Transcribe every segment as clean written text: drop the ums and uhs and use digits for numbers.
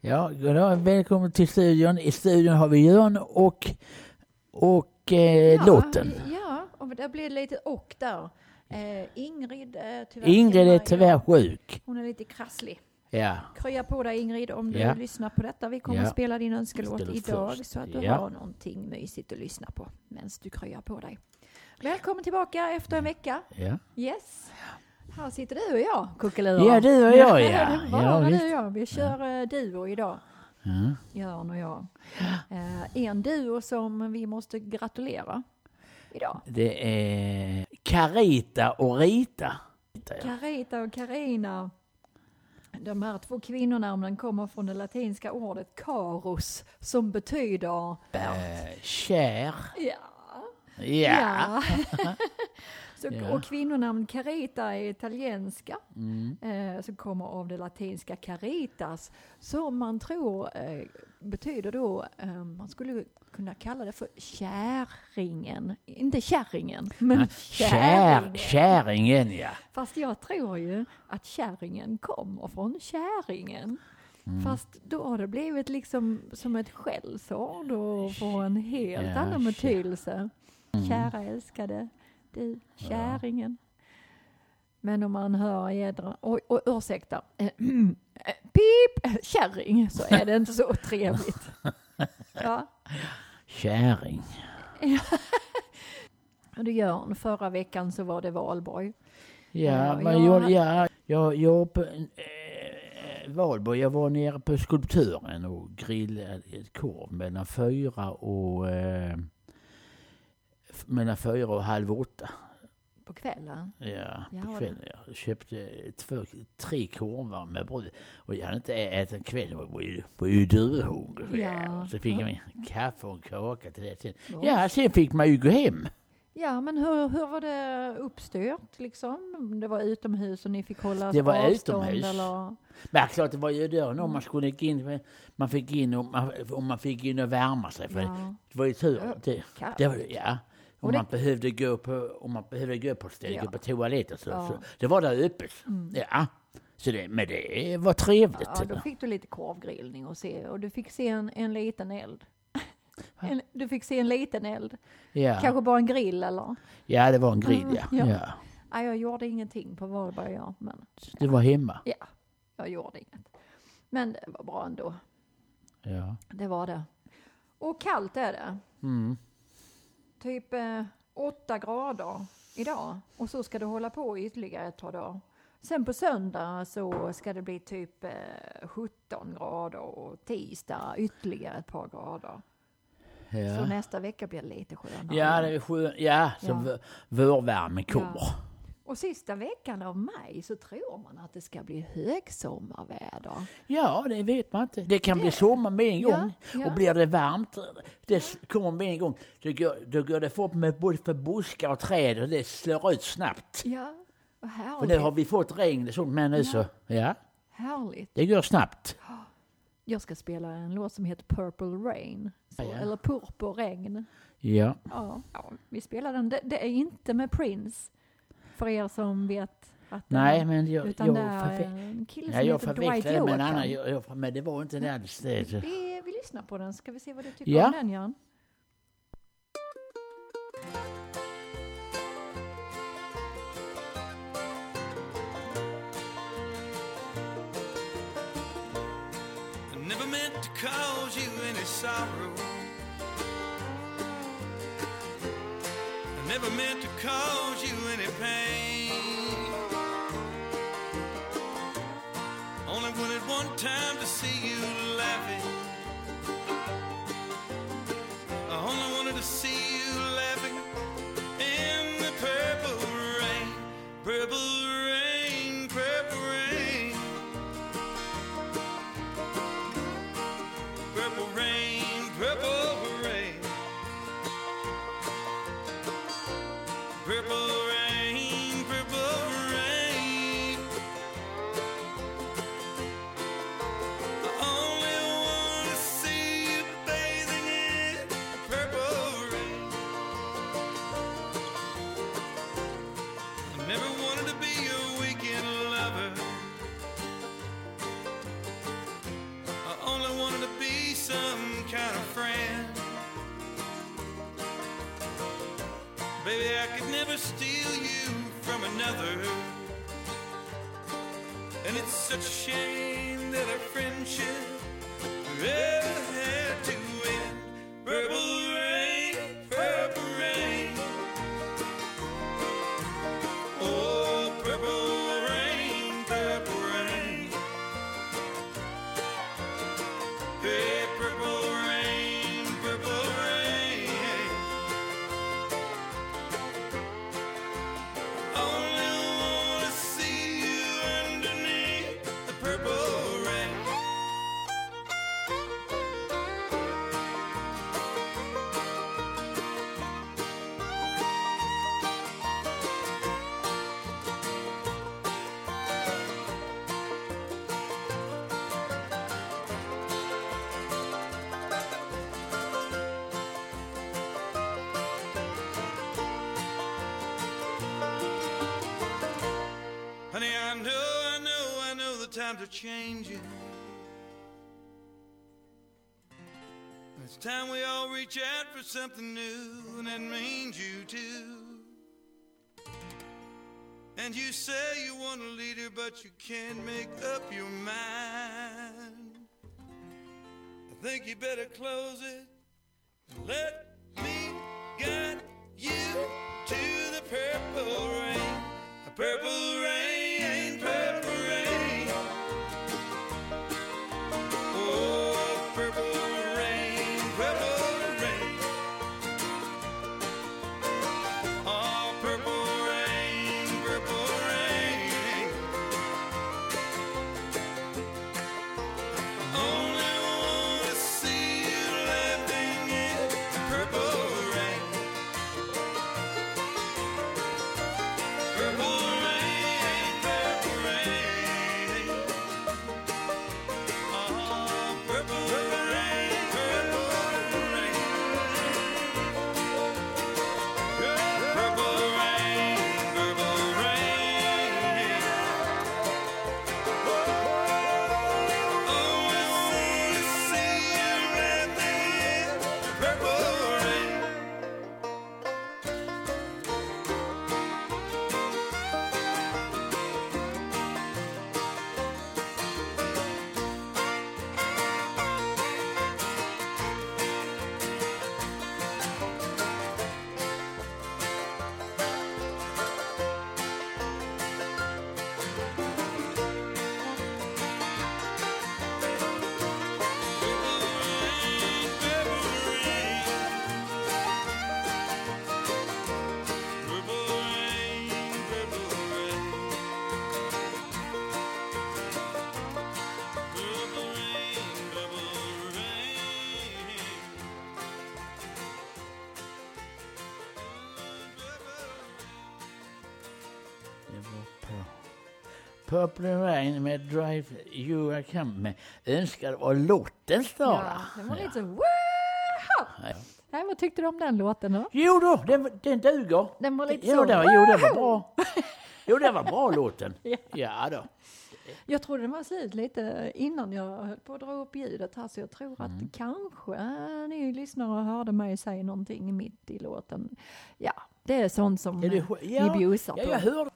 Ja, goddag. Välkommen till studion. I studion har vi Jörn och Lotten. Ja, och det blir lite och där. Ingrid är tyvärr sjuk. Hon är lite krasslig. Ja. Krya på dig Ingrid om du lyssnar på detta. Vi kommer att spela din önskelåt idag först. Så att du har någonting mysigt att lyssna på medan du kryar på dig. Välkommen tillbaka efter en vecka. Ja. Yes. Här sitter du och jag, kuckelura. Ja, du och jag, ja. Du och jag. Vi kör duo idag. Jörn och jag. En duo som vi måste gratulera idag. Det är Carita och Rita. Carita och Carina. De här två kvinnonamnen kommer från det latinska ordet caros som betyder kär. Ja. Så, och kvinnonamn Carita är italienska. Som kommer av det latinska caritas. Som man tror betyder då, man skulle kunna kalla det för kärringen. Inte kärringen, men kärringen, ja. Fast jag tror ju att kärringen kommer från käringen. Fast då har det blivit liksom som ett skällsord och får en helt annan betydelse. Kära älskade, du, käringen. Men om man hör jädra, och ursäkta, pip, kärring, så är det inte så trevligt. Ja. Käring. Och det gör, förra veckan så var det valborg. Ja, jag på valborg, jag var nere på skulpturen och grillade ett korv mellan 4 och halv 8. På kvällen? Ja, på kvällen. Jag köpte 3 korvar med bröd. Och jag hade inte ätit en kväll. Jag var ju duvhungrig. Ja. Så fick jag en kaffe och kaka till det. Ja, sen fick man ju gå hem. Ja, men hur var det uppstyrt liksom? Det var utomhus och ni fick hålla avstånd? Det var utomhus. Eller? Men klart, det var ju dörren om man skulle gå in. Man fick in och man fick in och värma sig. För det var ju tur. Det var, ja. Om man behövde gå på stället på toaletten så det var där uppe. Ja. Så men det var trevligt. Ja, då fick du lite korvgrillning och du fick se en liten eld. Du fick se en liten eld. Ja. Kanske bara en grill eller? Ja, det var en grill, ja. Ja, jag gjorde ingenting på valborg, men du var hemma? Ja, jag gjorde inget. Men det var bra ändå. Ja. Det var det. Och kallt är det. Typ 8 grader idag. Och så ska det hålla på ytterligare ett par dagar. Sen på söndag så ska det bli typ 17 grader och tisdag ytterligare ett par grader. Ja. Så nästa vecka blir det lite skönare. Ja, det är skön. Så vårvärmen kommer. Ja. Och sista veckan av maj så tror man att det ska bli högsommarväder. Ja, det vet man inte. Det kan bli sommar med en gång. Ja. Och blir det varmt, det kommer med en gång. Då går det fort med både för buskar och träd och det slår ut snabbt. Ja, vad härligt. För nu har vi fått regn och sånt, men nu så, härligt. Det går snabbt. Jag ska spela en låt som heter Purple Rain. Eller Purpurregn. Ja. Ja, vi spelar den. Det är inte med Prince. För er som vet att nej, men jag det är en kille som heter Dwight Yoakam. Men det var inte det alls det. Vi lyssnar på den. Ska vi se vad du tycker om den, Jan? I never meant to cause you any sorrow. I never meant to cause you any pain. Only wanted one time to see you laughing. I only wanted to see you laughing in the purple rain. Purple rain, purple rain. Purple rain, purple rain. Purple rain, purple rain. I only want to see you bathing in purple rain. I never wanted to be your weekend lover. I only I could never steal you from another. And it's such a shame that our friendship ever had to end. Purple rain, purple rain. Oh, purple rain, purple rain. Hey, purple rain, purple rain. Only wanna see you underneath the purple rain. Honey, I know the times are changing. It's time we all reach out for something new, and that means you too. And you say you want a leader, but you can't make up your mind. I think you better close it and let me guide you to the purple rain. A purple rain, purple rain. Oh, purple rain, purple rain. Oh, purple rain, purple rain. Only wanna see you laughing in purple rain. Purple rain, purple rain. Oh, purple rain, purple rain. Purple rain, purple rain. Oh, I wanna see you laughing in purple rain. Det var på Purple Rain med Drive You I Come med önskad och låten står Ja, där. det var lite så wow! Ja. Nej, vad tyckte du om den låten då? Jo då, den duger. Den var lite Jo, så det var bra. Jo, det var bra låten. Ja. Ja då. Jag trodde den var slut lite innan jag höll på att dra upp ljudet här, så jag tror att kanske ni lyssnare hörde mig säga någonting mitt i låten. Ja, det är sånt som Är det, ni bjussar på. Ja, jag hörde.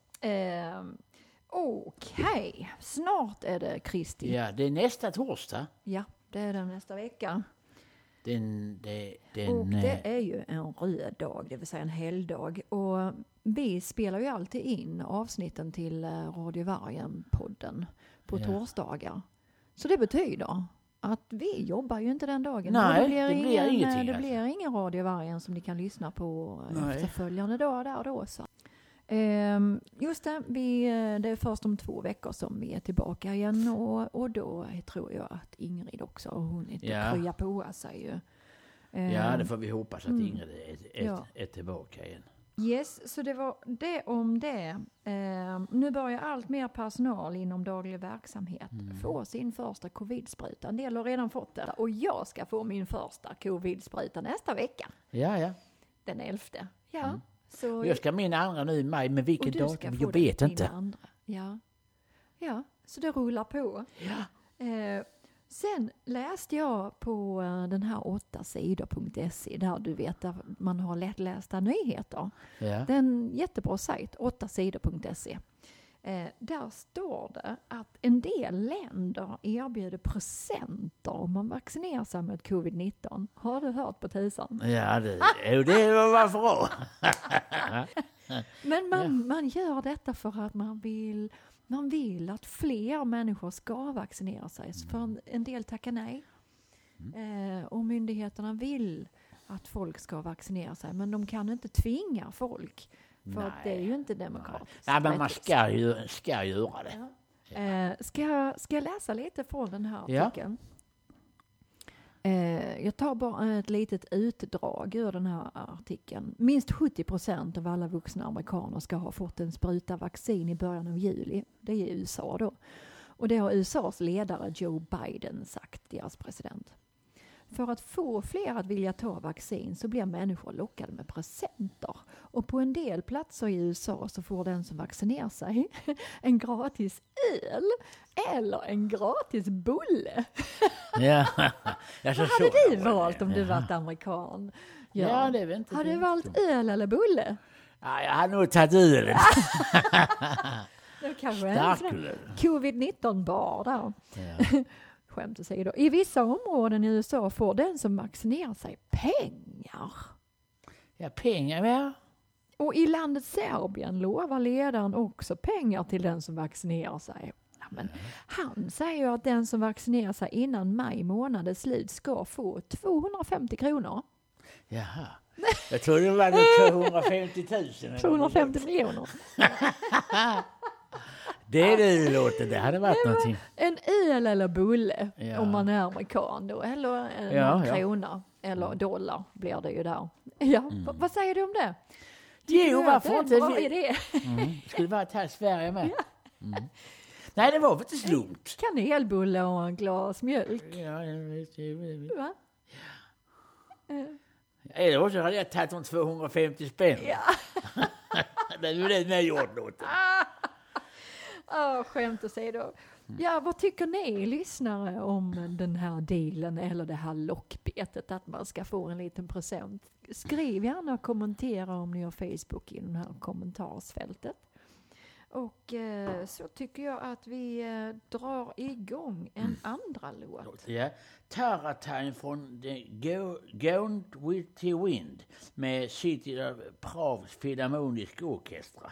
Okej, snart är det Kristi. Ja, det är nästa torsdag. Ja, det är den nästa vecka. Och det är ju en röd dag, det vill säga en helgdag. Och vi spelar ju alltid in avsnitten till Radio Vargen-podden på torsdagar. Så det betyder att vi jobbar ju inte den dagen. Nej, det blir ingenting. Det blir ingen Radio Vargen som ni kan lyssna på efterföljande dag där då. Så. Just det, det är först om 2 veckor som vi är tillbaka igen. Och då tror jag att Ingrid också har hunnit krya på sig ju. Ja, det får vi hoppas att Ingrid är tillbaka igen. Yes, så det var det om det. Nu börjar allt mer personal inom daglig verksamhet få sin första covid-spruta. En del har redan fått det. Och jag ska få min första covid-spruta nästa vecka. Ja. Den 11. Ja. Så jag ska min andra nu i maj, men vilken datum? Jag vet inte. Ja, så det rullar på. Ja. Sen läste jag på den här 8sidor.se där du vet där man har lättlästa nyheter. Ja. Det är en jättebra sajt, 8sidor.se. Där står det att en del länder erbjuder presenter om man vaccinerar sig mot covid-19. Har du hört på tusan? Ja, det var bra. Men man gör detta för att man vill att fler människor ska vaccinera sig. För en del tackar nej. Och myndigheterna vill att folk ska vaccinera sig. Men de kan inte tvinga folk. För att det är ju inte demokratiskt. Nej, men man ska göra det. Ja. Ska jag läsa lite från den här artikeln? Jag tar bara ett litet utdrag ur den här artikeln. Minst 70% av alla vuxna amerikaner ska ha fått en spruta vaccin i början av juli. Det är i USA då. Och det har USAs ledare Joe Biden sagt, deras president. För att få fler att vilja ta vaccin så blir människor lockade med presenter. Och på en del platser i USA så får den som vaccinerar sig en gratis öl eller en gratis bulle. Ja. Vad hade du valt om du varit amerikan? Ja, det vet inte. Hade du valt öl eller bulle? Ja, jag hade nog tagit öl. Det kanske är covid-19 bar där. Ja. Skämt åsido. I vissa områden i USA får den som vaccinerar sig pengar. Ja, pengar, ja. Och i landet Serbien lovar ledaren också pengar till den som vaccinerar sig. Ja, men han säger att den som vaccinerar sig innan maj månadens slut ska få 250 kronor. Jaha. Jag tror det var 250 000. 250 miljoner. Det låter, det hade varit någonting. En öl eller bulle om man är amerikan då. Eller en krona eller dollar blir det ju där. Ja, vad säger du om det? Jo, varför inte? Vad är det? Skulle vara här i Sverige med. Nej, det var väl inte slumt. Kanelbulle och en glas mjölk. Ja, jag vet. Va? Eller så hade jag tagit om 250 spänn. Ja. Det är det med gjort något. Skämt att säga då. Ja, vad tycker ni lyssnare om den här dealen eller det här lockbetet att man ska få en liten present? Skriv gärna och kommentera om ni har Facebook i det här kommentarsfältet. Och så tycker jag att vi drar igång en andra låt. Ja, Taratine från Gone with the Wind med City of Prags Filharmoniska Orkestra.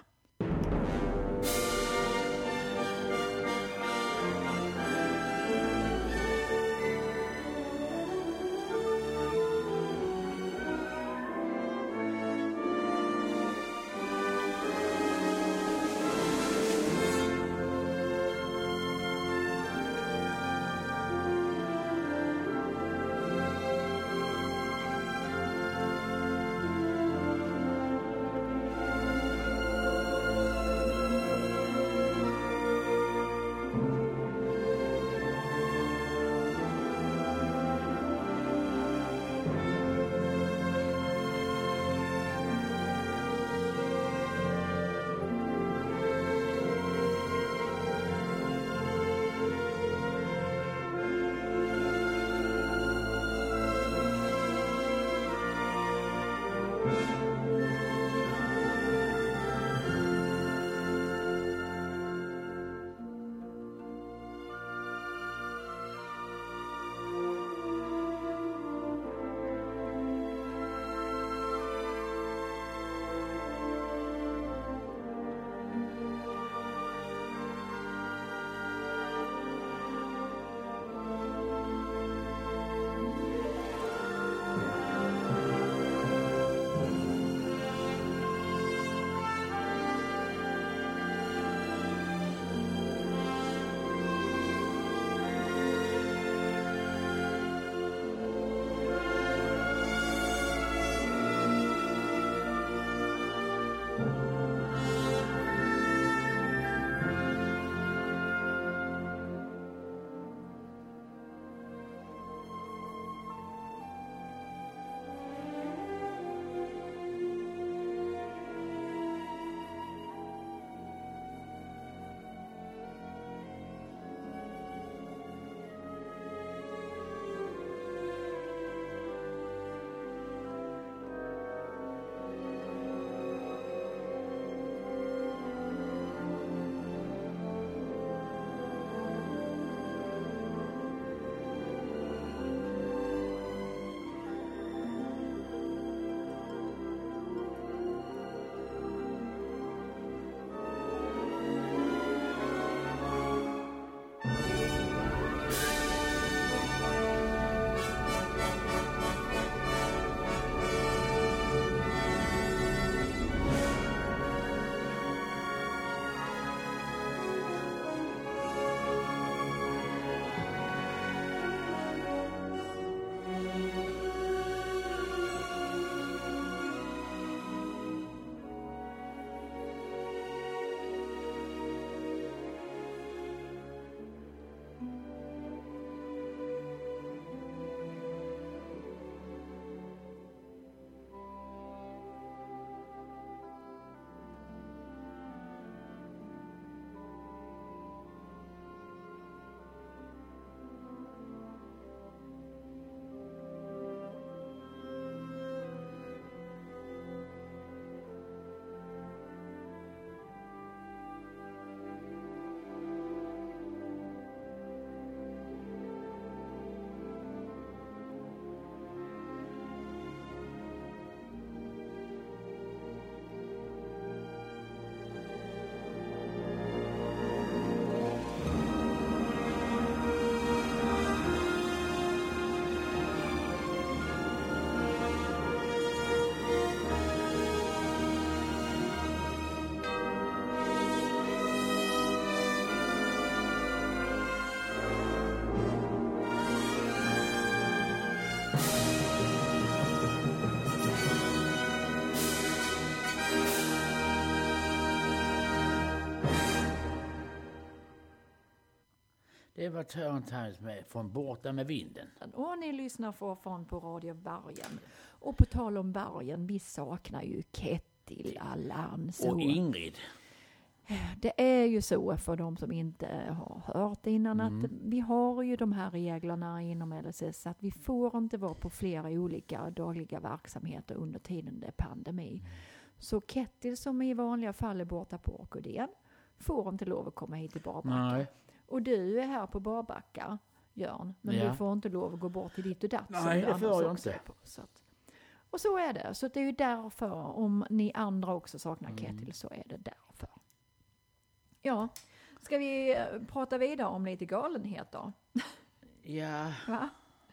Det var Turn Times med Från borta med vinden. Och ni lyssnar fortfarande på Radio Bergen. Och på tal om Bergen, vi saknar ju Kettil, Allan. Och Ingrid. Det är ju så för de som inte har hört innan att vi har ju de här reglerna inom LSS att vi får inte vara på flera olika dagliga verksamheter under tiden det är pandemi. Så Kettil som i vanliga fall är borta på Orkidén får inte lov att komma hit till Barbacka. Nej. Och du är här på Barbacka, Jörn, men du får inte lov att gå bort till ditt och datt. Nej, det får jag inte. Och så är det. Så det är ju därför, om ni andra också saknar Kettil, så är det därför. Ja, ska vi prata vidare om lite galenheter? Ja. Va?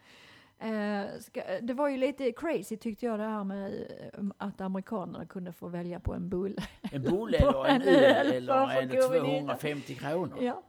Det var ju lite crazy tyckte jag det här med att amerikanerna kunde få välja på en bulle. En bulle eller en öl eller en 250 kronor. Ja.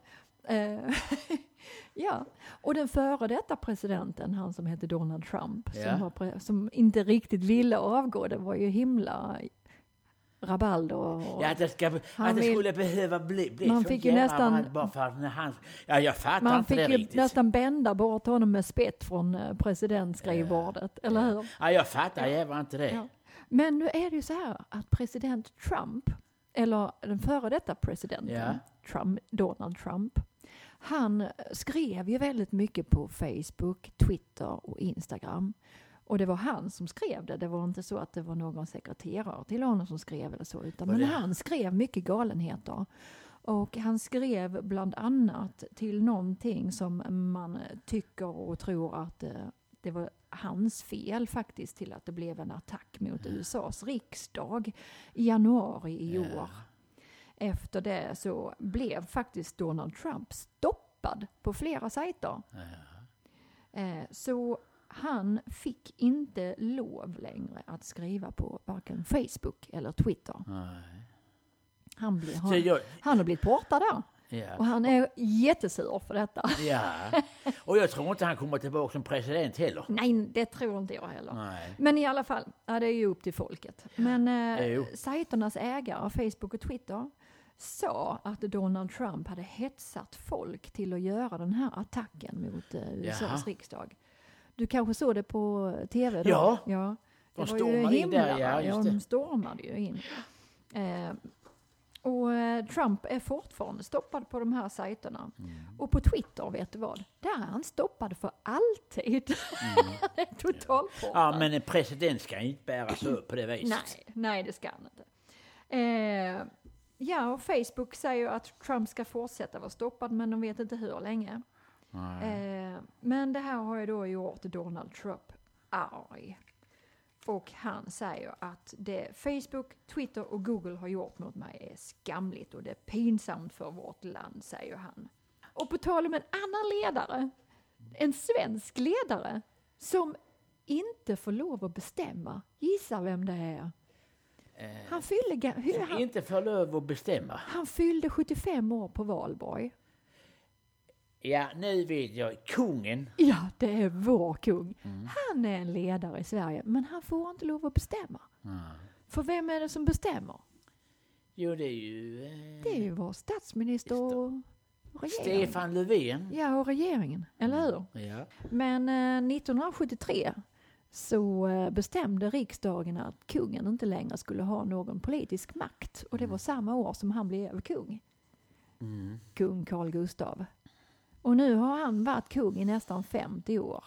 Ja, och den före detta presidenten, han som heter Donald Trump, som inte riktigt ville avgå, det var ju himla rabalder. Ja, att det skulle behöva bli man så fick ju nästan, bara för att han, jag fattar man inte det fick ju riktigt. nästan bända bort honom med spett från presidentskrivbordet, eller hur? Ja, jag fattar jävlar inte det. Ja. Men nu är det ju så här att president Trump, eller den före detta presidenten, Donald Trump, han skrev ju väldigt mycket på Facebook, Twitter och Instagram. Och det var han som skrev det. Det var inte så att det var någon sekreterare till honom som skrev eller så. Men han skrev mycket galenheter. Och han skrev bland annat till någonting som man tycker och tror att det var hans fel faktiskt till att det blev en attack mot USAs riksdag i januari i år. Efter det så blev faktiskt Donald Trump stoppad på flera sajter. Så han fick inte lov längre att skriva på varken Facebook eller Twitter. Han har blivit borta där. Ja. Och han är jättesur för detta. Ja, och jag tror inte han kommer tillbaka som president heller. Nej, det tror inte jag heller. Nej. Men i alla fall, det är ju upp till folket. Men sajternas ägare, Facebook och Twitter, sa att Donald Trump hade hetsat folk till att göra den här attacken mot USAs riksdag. Du kanske såg det på tv då? Ja. Det De var ju himla. just det. De stormade ju in. Och Trump är fortfarande stoppad på de här sajterna. Och på Twitter, vet du vad? Där är han stoppad för alltid. Det är totalt borta. Ja, men en president ska inte bära sig upp på det viset. Nej, det ska han inte. Och Facebook säger att Trump ska fortsätta vara stoppad, men de vet inte hur länge. Men det här har ju då gjort Donald Trump arg. Och han säger att det Facebook, Twitter och Google har gjort mot mig är skamligt och det är pinsamt för vårt land, säger han. Och på tal om en annan ledare, en svensk ledare som inte får lov att bestämma. Gissa vem det är? Han inte får lov att bestämma. Han fyllde 75 år på valborg. Ja, nu vet jag. Kungen. Ja, det är vår kung. Han är en ledare i Sverige, men han får inte lov att bestämma. För vem är det som bestämmer? Jo, det är ju... Det är ju vår statsminister och regeringen. Stefan Löfven. Ja, och regeringen, eller hur? Ja. Men 1973 så bestämde riksdagen att kungen inte längre skulle ha någon politisk makt. Och det var samma år som han blev kung. Kung Carl Gustaf. Och nu har han varit kung i nästan 50 år.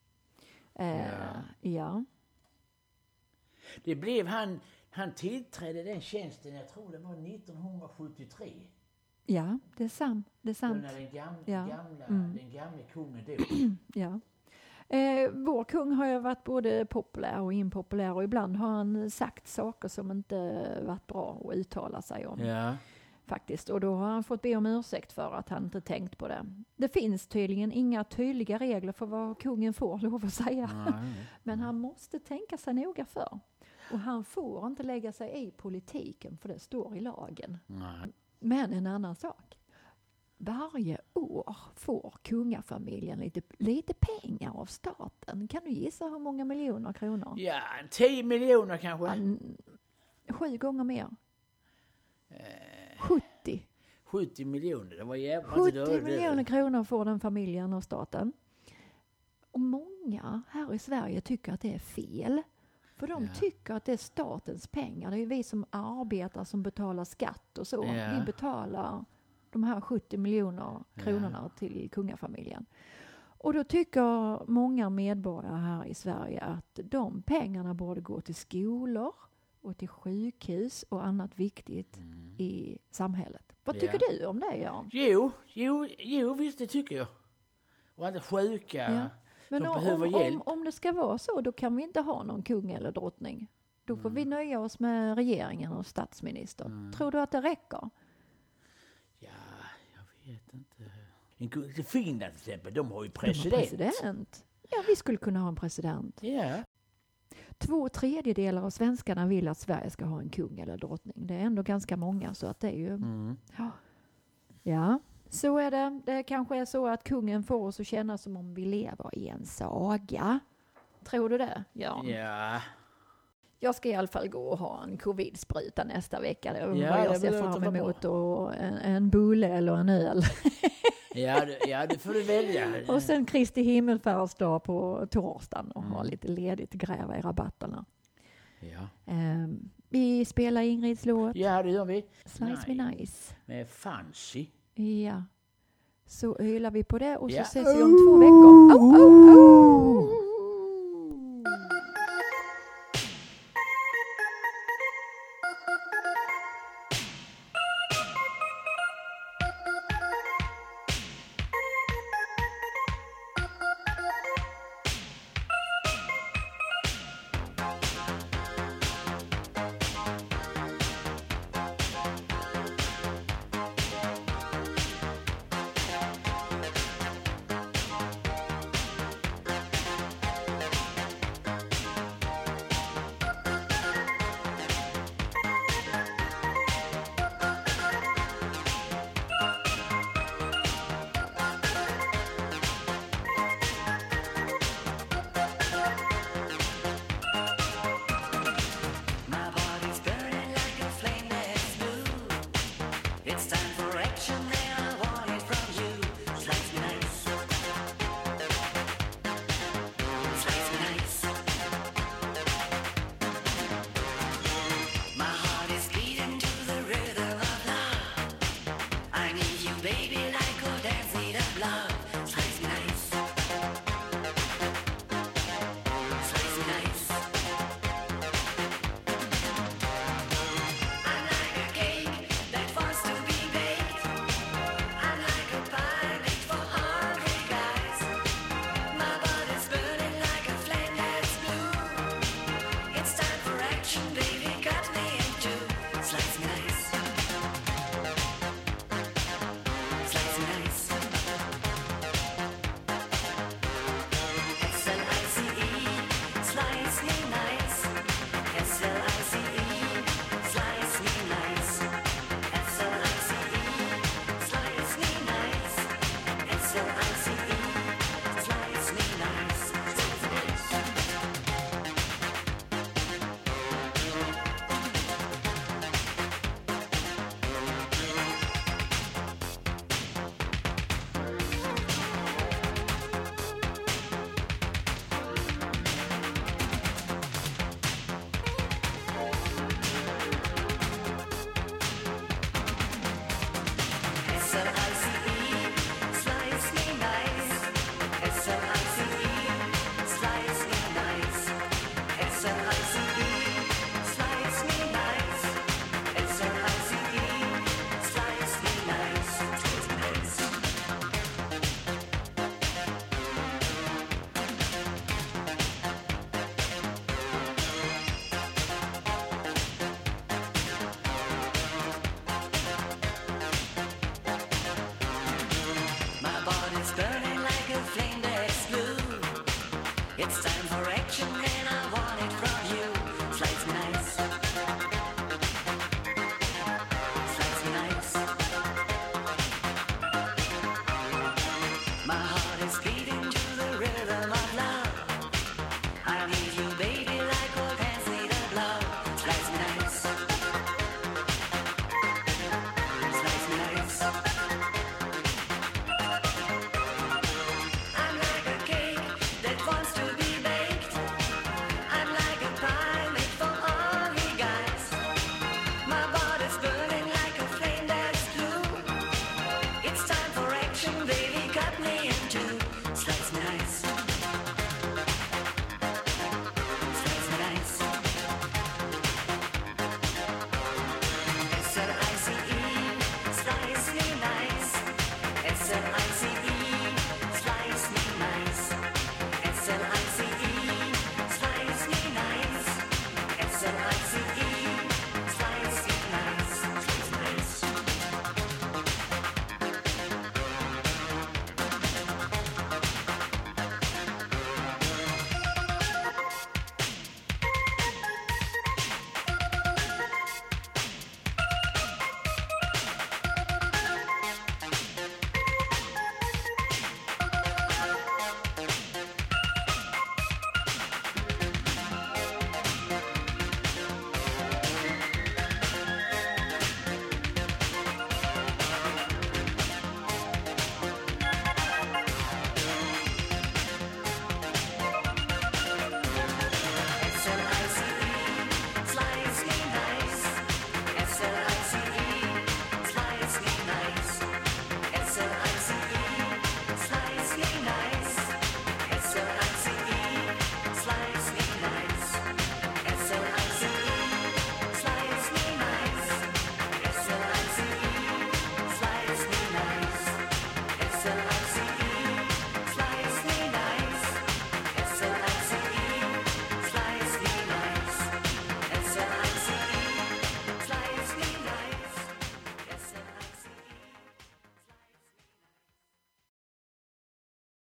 Ja. Det blev han tillträdde den tjänsten, jag tror det var 1973. Ja, det är sant. När den gamla kungen dog. Ja. Vår kung har ju varit både populär och impopulär och ibland har han sagt saker som inte varit bra att uttala sig om. Ja. Faktiskt. Och då har han fått be om ursäkt för att han inte tänkt på det. Det finns tydligen inga tydliga regler för vad kungen får lov att säga. Men han måste tänka sig noga för. Och han får inte lägga sig i politiken för det står i lagen. Men en annan sak. Varje år får kungafamiljen lite pengar av staten. Kan du gissa hur många miljoner kronor? Ja, 10 miljoner kanske. 7 gånger mer. 70. 70 miljoner, det var jävligt 70 miljoner kronor får den familjen av staten. Och många här i Sverige tycker att det är fel. För de tycker att det är statens pengar. Det är ju vi som arbetar som betalar skatt och så. Vi betalar de här 70 miljoner kronorna till kungafamiljen. Och då tycker många medborgare här i Sverige att de pengarna borde gå till skolor och till sjukhus och annat viktigt i samhället. Vad tycker du om det, Jan? Jo, visst det tycker jag. Och att sjuka... Ja. Men om det ska vara så, då kan vi inte ha någon kung eller drottning. Då får vi nöja oss med regeringen och statsminister. Tror du att det räcker? Ja, jag vet inte. Finland till exempel, de har ju president. Ja, vi skulle kunna ha en president. Ja. 2/3 av svenskarna vill att Sverige ska ha en kung eller drottning. Det är ändå ganska många, så att det är ju... Ja. Så är det. Det kanske är så att kungen får oss att känna som om vi lever i en saga. Tror du det, Jan? Ja. Jag ska i alla fall gå och ha en covid-spruta nästa vecka. Det är vad jag ser fram emot. Och en bulle eller en öl. Ja, det får du välja. Och sen Kristi himmelfärdsdag på torsdagen och ha lite ledigt, gräva i rabatterna. Ja. Vi spelar Ingrids låt. Ja, det gör vi. Slice Me Nice. Med Fancy. Ja. Så ölar vi på det och så ses vi om 2 veckor. Baby